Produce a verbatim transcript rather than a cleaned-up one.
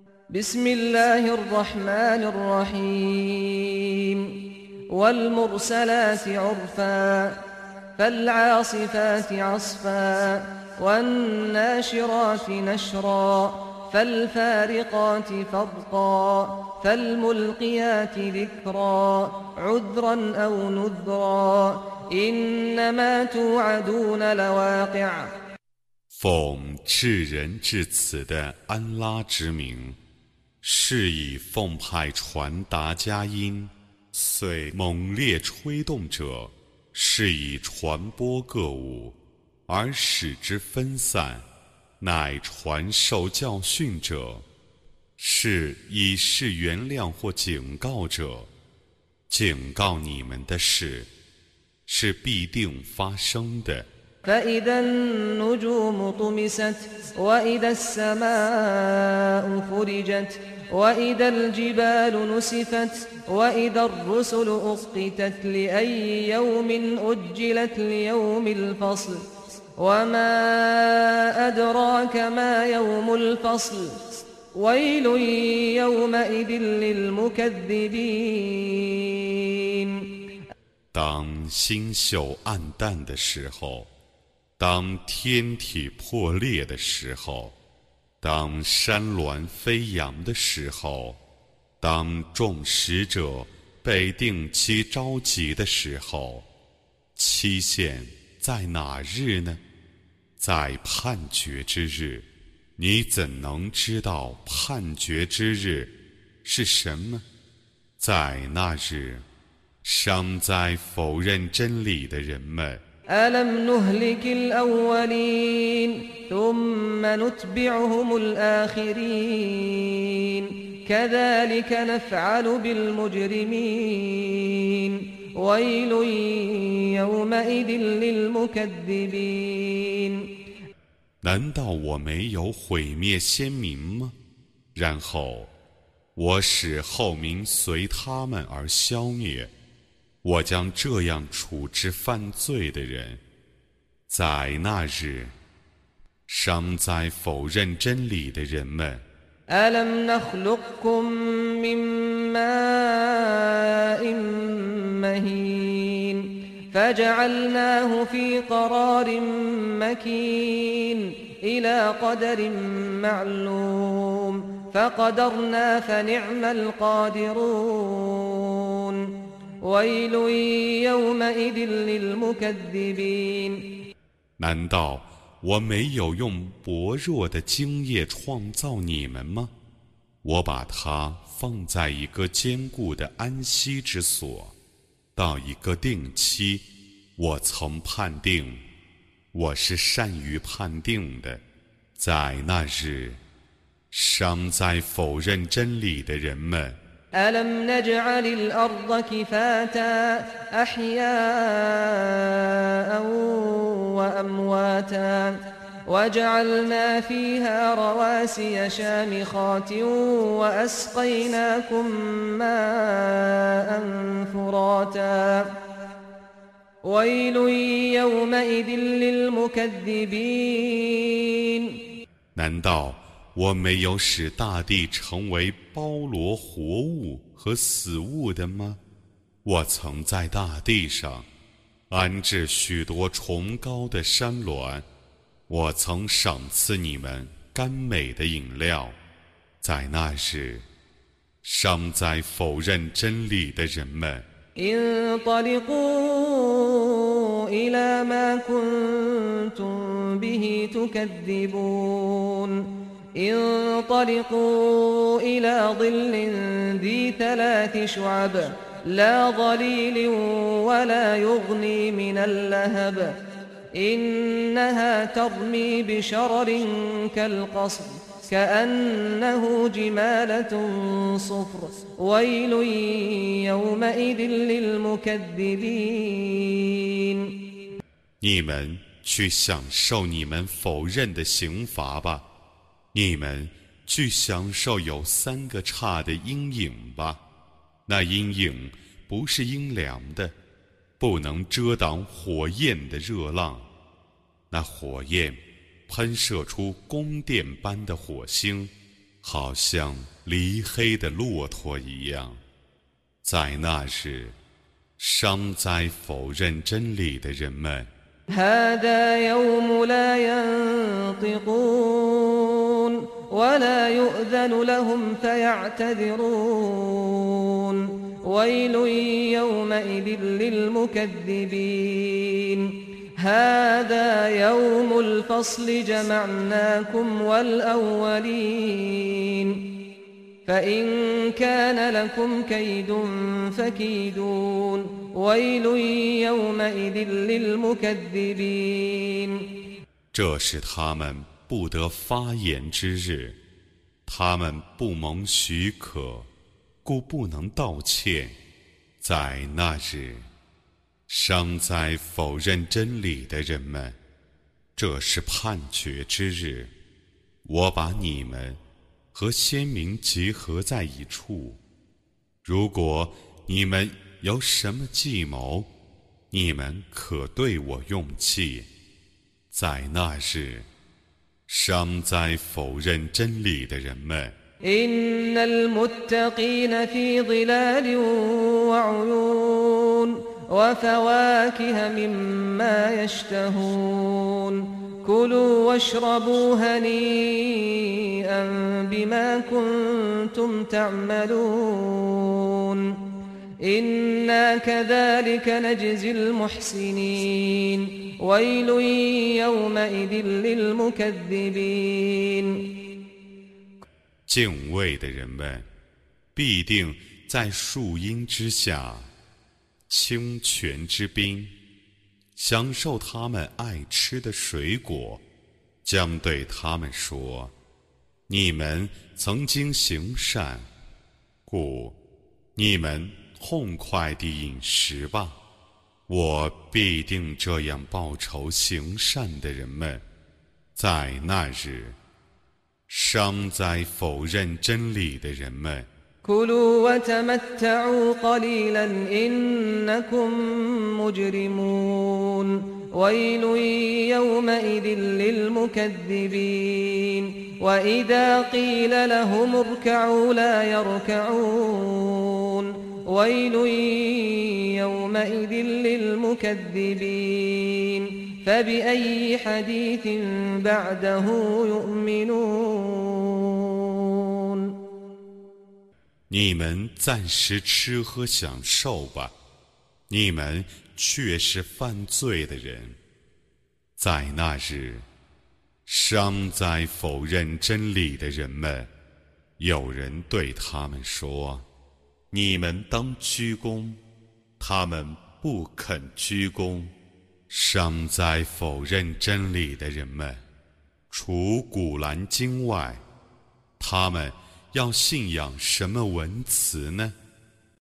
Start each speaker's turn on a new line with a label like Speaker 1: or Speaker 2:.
Speaker 1: بسم الله الرحمن الرحيم والمرسلات عرفا فالعاصفات عصفا والناشرات نشرا فالفارقات فرقا فالملقيات ذكرا عذرا أو نذرا إنما توعدون لواقع
Speaker 2: 奉至仁至此的安拉之名，是以奉派传达佳音，遂猛烈吹动者，是以传播各物，而使之分散，乃传授教训者，是以是原谅或警告者。警告你们的事，是必定发生的。
Speaker 1: فإذا النجوم طمست وإذا السماء فرجت وإذا الجبال نسفت وإذا الرسل أقتت لأي يوم أجلت ليوم الفصل وما أدراك ما يوم الفصل ويل يومئذ للمكذبين
Speaker 2: 当星宿暗淡的时候，当天体破裂的时候，当山峦飞扬的时候，当众使者被定期召集的时候，期限在哪日呢？在判决之日。你怎能知道判决之日是什么？在那日，尚在否认真理的人们，
Speaker 1: ألم نهلك الأولين ثم نتبعهم الآخرين كذلك نفعل بالمجرمين ويل يومئذ للمكذبين
Speaker 2: 难道我没有毁灭先民吗？然后我使后民随他们而消灭，我将这样处置犯罪的人。在那日，尚在否认真理的人们，
Speaker 1: ألم نخلقكم من ماء مهين فجعلناه في قرار مكين إلى قدر معلوم فقدرنا فنعم القادرون ويل يومئذ للمكذبين
Speaker 2: 难道我没有用薄弱的精液创造你们吗？我把它放在一个坚固的安息之所，到一个定期，我曾判定，我是善于判定的。在那日，尚在否认真理的人们，
Speaker 1: ألم نجعل الأرض كفاتا أحياء وأمواتا وجعلنا فيها رواسي شامخات وأسقيناكم ماء فراتا ويل يومئذ للمكذبين
Speaker 2: 难道我没有使大地成为包罗活物和死物的吗？我曾在大地上安置许多崇高的山峦，我曾赏赐你们甘美的饮料。在那日，尚在否认真理的人们，
Speaker 1: انطلقوا إلى ما كنتم به تكذبون انطلقوا إلى ظل ذي ثلاث شعب لا ظليل ولا يغني من اللهب إنها ترمي بشرر كالقصر كأنه جمالة صفر ويل يومئذ للمكذبين
Speaker 2: 你们去享受你们否认的刑罚吧，你们去享受有三个叉的阴影吧。那阴影不是阴凉的，不能遮挡火焰的热浪。那火焰喷射出宫殿般的火星， 好像离黑的骆驼一样。在那日，伤灾否认真理的人们，
Speaker 1: هذا يوم لا ينطقون ولا يؤذن لهم فيعتذرون ويل يومئذ للمكذبين هذا يوم الفصل جمعناكم والأولين فإن كان لكم كيد فكيدون ويل يومئذ للمكذبين
Speaker 2: 这是他们不得发言之日，他们不蒙许可，故不能道歉。在那日，伤灾否认真理的人们，这是判决之日。我把你们和先民结合在一处，如果你们有什么计谋，你们可对我用计。在那日，伤灾否认真理的人们，
Speaker 1: إن المتقين في ظلال وعيون وفواكه مما يشتهون كلوا واشربوا هنيئا بما كنتم تعملون إنا كذلك نجزي المحسنين ويل يومئذ للمكذبين
Speaker 2: 敬畏的人们必定在树荫之下，清泉之滨，享受他们爱吃的水果，将对他们说：你们曾经行善，故你们痛快地饮食吧，我必定这样报酬行善的人们。在那日，伤灾否认真理的人们，
Speaker 1: كلوا وتمتعوا قليلا إنكم مجرمون ويل يومئذ للمكذبين وإذا قيل لهم اركعوا لا يركعون ويل يومئذ للمكذبين فبأي حديث بعده يؤمنون
Speaker 2: 你们暂时吃喝享受吧，你们却是犯罪的人。在那日，伤灾否认真理的人们，有人对他们说：你们当鞠躬，他们不肯鞠躬。伤灾否认真理的人们，除古兰经外，他们要信仰什么文词呢？